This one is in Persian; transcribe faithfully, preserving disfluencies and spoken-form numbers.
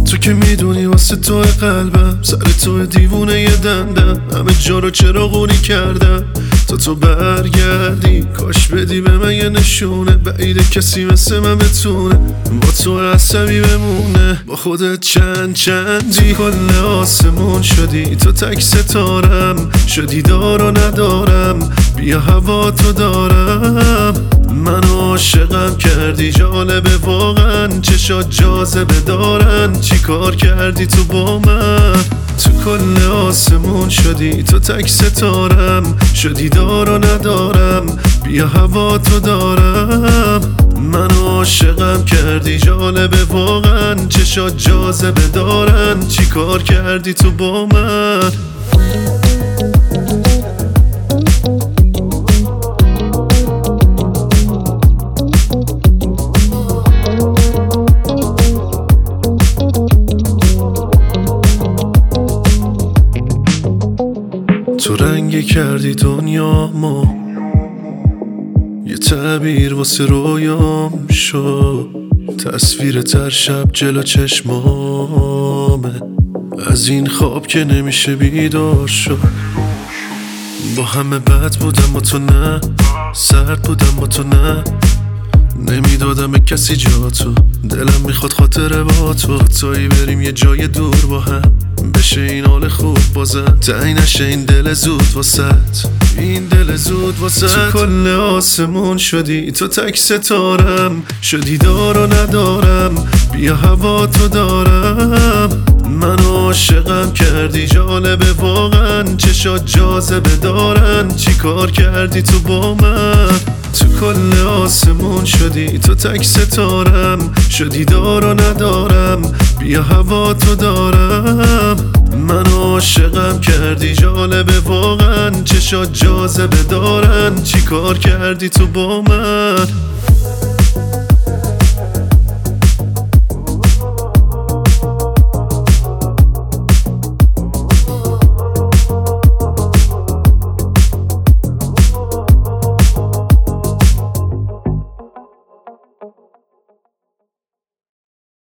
تو که میدونی واسه تو قلبم سر تو دیوونه یه دندم، همه جا رو چراغونی کردم تا تو برگردی. کاش بدی به من یه نشونه، بعیده کسی مثل من بتونه با تو عصبی بمونه. با خودت چند چندی کل آسمون شدی، تو تک ستارم شدی دار و ندارم. بیا هوا تو دارم، منو عاشقم کردی. جالبه واقعا چشات جاذبه دارن، چی کار کردی تو با من؟ تو کل آسمون شدی، تو تک ستارم شدی دار و ندارم. بیا هوا تو دارم، منو عاشقم کردی. جالبه واقعا چشات جاذبه دارن، چی کار کردی تو با من؟ تو رنگی کردی دنیامو، یه تعبیر واسه رویام شد. تصویر تر شب جلو چشمامه، از این خواب که نمیشه بیدار شد. با همه بد بودم با تو نه، سرد بودم با تو نه. نمیدادم به کسی جا تو، دلم میخواد خاطره با تو. تایی بریم یه جای دور با هم، بشه این حال خوب بازم. تعیین نشه این دل زود واسط، این دل زود واسط. تو کل آسمون شدی، تو تک ستارم شدی دار و ندارم. بیا هوا تو دارم، منو عاشقم کردی. جالبه واقعا چشات جاذبه دارن، چی کار کردی تو با من؟ تو کل آسمون شدی، تو تک ستارم شدی دار و ندارم. بیا هوا تو دارم، منو عاشقم کردی. جالبه واقعا چشات جاذبه دارن، چی کار کردی تو با من؟